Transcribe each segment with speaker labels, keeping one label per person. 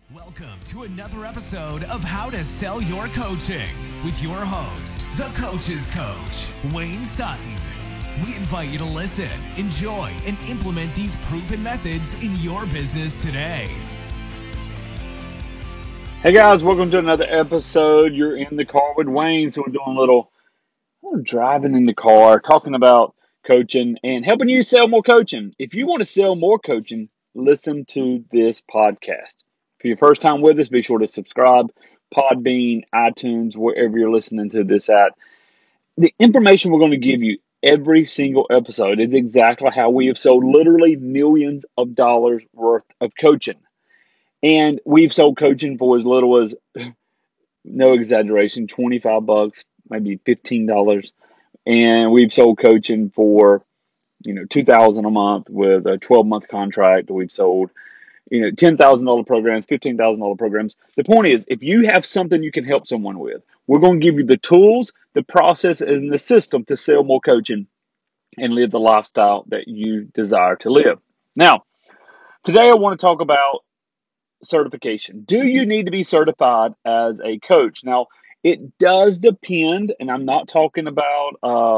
Speaker 1: Welcome to another episode of How to Sell Your Coaching with your host, the Coach's Coach, Wayne Sutton. We invite you to listen, enjoy, and implement these proven methods in your business today.
Speaker 2: Hey guys, welcome to another episode. You're in the car with Wayne, so we're doing a little driving in the car, talking about coaching and helping you sell more coaching. If you want to sell more coaching, listen to this podcast. For your first time with us, be sure to subscribe, Podbean, iTunes, wherever you're listening to this at. The information we're going to give you every single episode is exactly how we have sold literally millions of dollars worth of coaching. And we've sold coaching for as little as, no exaggeration, $25, maybe $15. And we've sold coaching for, $2,000 a month with a 12-month contract. We've sold, $10,000 programs, $15,000 programs. The point is, if you have something you can help someone with, we're going to give you the tools, the process, and the system to sell more coaching and live the lifestyle that you desire to live. Now, today I want to talk about certification. Do you need to be certified as a coach? Now, it does depend, and I'm not talking about,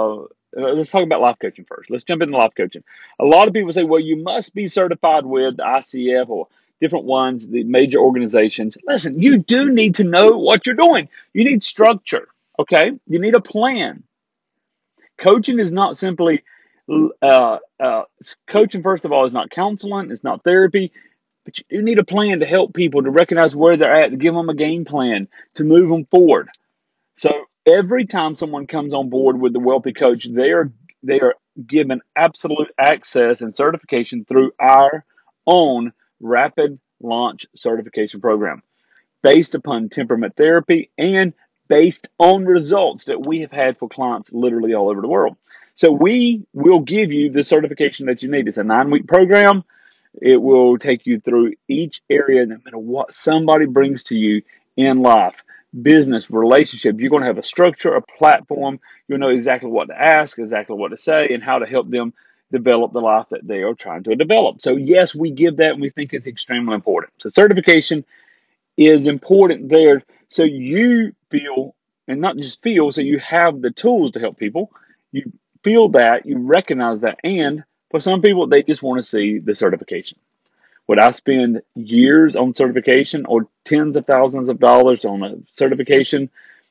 Speaker 2: let's talk about life coaching first. Let's jump into life coaching. A lot of people say, well, you must be certified with ICF or different ones, the major organizations. Listen, you do need to know what you're doing. You need structure, okay? You need a plan. Coaching is not simply, uh, uh, coaching, first of all, is not counseling, it's not therapy. But you do need a plan to help people to recognize where they're at, to give them a game plan, to move them forward. So every time someone comes on board with the Wealthy Coach, they are given absolute access and certification through our own rapid launch certification program, based upon temperament therapy and based on results that we have had for clients literally all over the world. So we will give you the certification that you need. It's a 9-week program. It will take you through each area, no matter what somebody brings to you in life, business, relationship. You're going to have a structure, a platform. You'll know exactly what to ask, exactly what to say, and how to help them develop the life that they are trying to develop. So, yes, we give that, and we think it's extremely important. So, certification is important there, so you feel, and not just feel, so you have the tools to help people. You feel that, you recognize that, and for some people, they just want to see the certification. Would I spend years on certification or tens of thousands of dollars on a certification?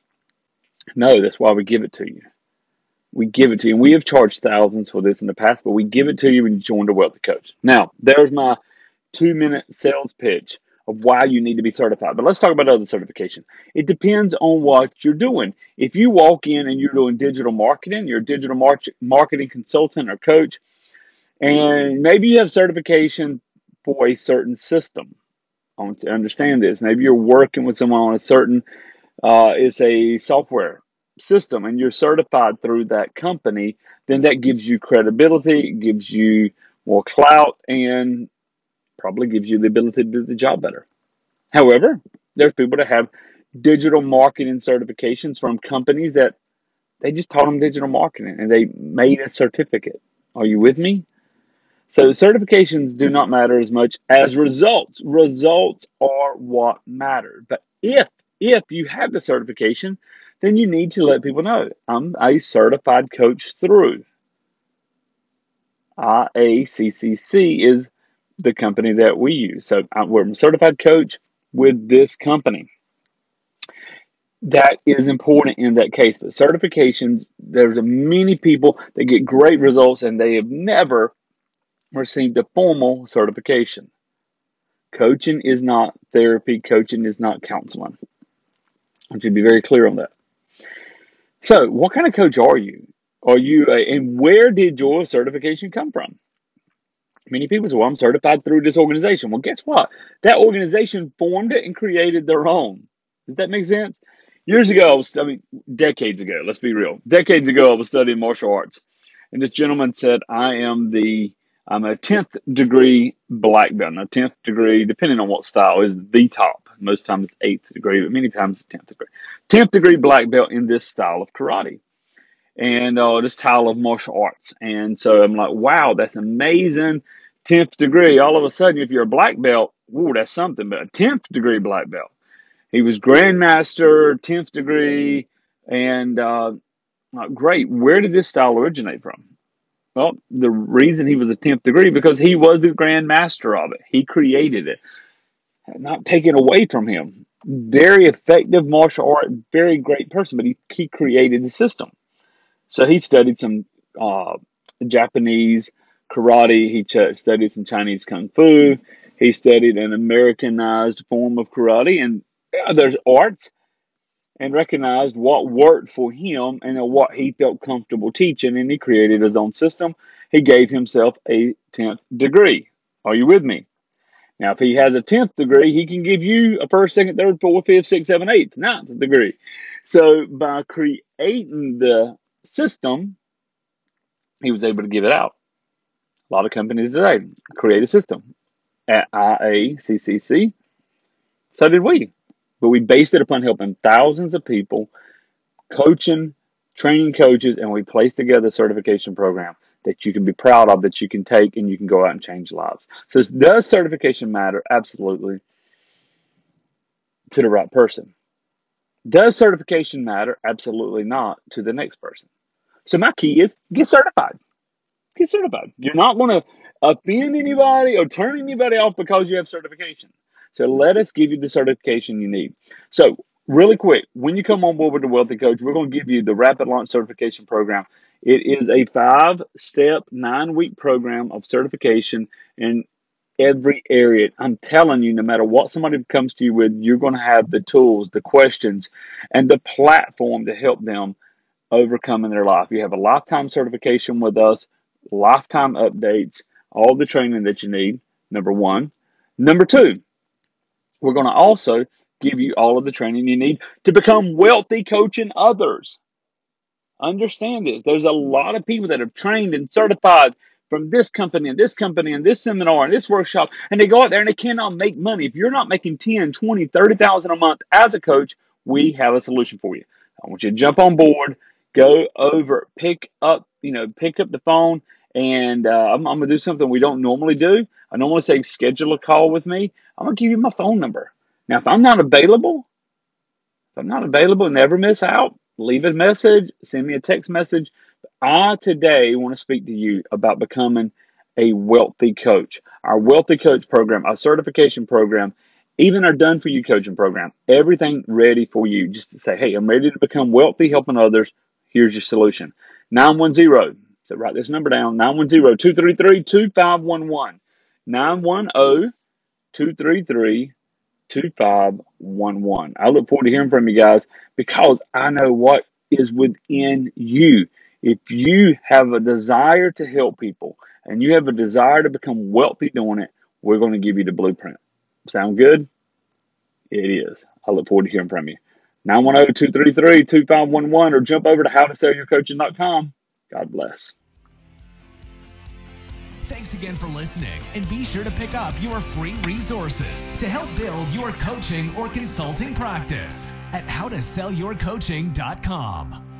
Speaker 2: No, that's why we give it to you. We give it to you. And we have charged thousands for this in the past, but we give it to you when you join the Wealthy Coach. Now, there's my 2-minute sales pitch of why you need to be certified. But let's talk about other certification. It depends on what you're doing. If you walk in and you're doing digital marketing, you're a digital marketing consultant or coach, and maybe you have certification for a certain system. I want to understand this. Maybe you're working with someone on a certain, it's a software system, and you're certified through that company. Then that gives you credibility, gives you more clout, and probably gives you the ability to do the job better. However, there's people that have digital marketing certifications from companies that they just taught them digital marketing and they made a certificate. Are you with me? So certifications do not matter as much as results. Results are what matter. But if you have the certification, then you need to let people know I'm a certified coach through IACCC is the company that we use. So we're a certified coach with this company. That is important in that case. But certifications, there's many people that get great results and they have never received a formal certification. Coaching is not therapy. Coaching is not counseling. I should be very clear on that. So, what kind of coach are you? And where did your certification come from? Many people say, well, I'm certified through this organization. Well, guess what? That organization formed it and created their own. Does that make sense? Years ago, decades ago, let's be real. Decades ago, I was studying martial arts. And this gentleman said, I'm a 10th degree black belt. Now, 10th degree, depending on what style, is the top. Most times it's 8th degree, but many times it's 10th degree. 10th degree black belt in this style of karate and this style of martial arts. And so I'm like, wow, that's amazing. 10th degree. All of a sudden, if you're a black belt, Ooh, that's something, but a 10th degree black belt. He was Grandmaster, 10th degree, and great. Where did this style originate from? Well, the reason he was a 10th degree because he was the Grandmaster of it. He created it, not taken away from him. Very effective martial art, very great person, but he created the system. So he studied some uh, Japanese karate. He studied some Chinese kung fu. He studied an Americanized form of karate, and there's arts, and recognized what worked for him and what he felt comfortable teaching, and he created his own system. He gave himself a 10th degree. Are you with me? Now, if he has a 10th degree, he can give you a first, second, third, fourth, fifth, sixth, seventh, eighth, ninth degree. So by creating the system, he was able to give it out. A lot of companies today create a system. At IACCC, so did we. But we based it upon helping thousands of people, coaching, training coaches, and we placed together a certification program that you can be proud of, that you can take, and you can go out and change lives. So does certification matter? Absolutely. To the right person. Does certification matter? Absolutely not to the next person. So my key is get certified. Get certified. You're not going to offend anybody or turn anybody off because you have certification. So let us give you the certification you need. So really quick, when you come on board with the Wealthy Coach, we're going to give you the Rapid Launch Certification Program. It is a 5-step, 9-week program of certification in every area. I'm telling you, no matter what somebody comes to you with, you're going to have the tools, the questions, and the platform to help them overcome in their life. You have a lifetime certification with us, lifetime updates, all the training that you need, number one. Number two, we're going to also give you all of the training you need to become wealthy coaching others. Understand this. There's a lot of people that have trained and certified from this company and this company and this seminar and this workshop, and they go out there and they cannot make money. If you're not making 10, 20, 30,000 a month as a coach, we have a solution for you. I want you to jump on board, go over, pick up the phone, and I'm going to do something we don't normally do. I normally say schedule a call with me. I'm going to give you my phone number. Now, if I'm not available, never miss out. Leave a message, send me a text message. I today want to speak to you about becoming a wealthy coach. Our wealthy coach program, our certification program, even our done for you coaching program, everything ready for you. Just to say, hey, I'm ready to become wealthy, helping others. Here's your solution. 910. So write this number down, 910-233-2511. 910-233-2511. 2511. I look forward to hearing from you guys because I know what is within you. If you have a desire to help people and you have a desire to become wealthy doing it, we're going to give you the blueprint. Sound good? It is. I look forward to hearing from you. 910-233-2511 or jump over to howtosellyourcoaching.com. God bless.
Speaker 1: Thanks again for listening, and be sure to pick up your free resources to help build your coaching or consulting practice at howtosellyourcoaching.com.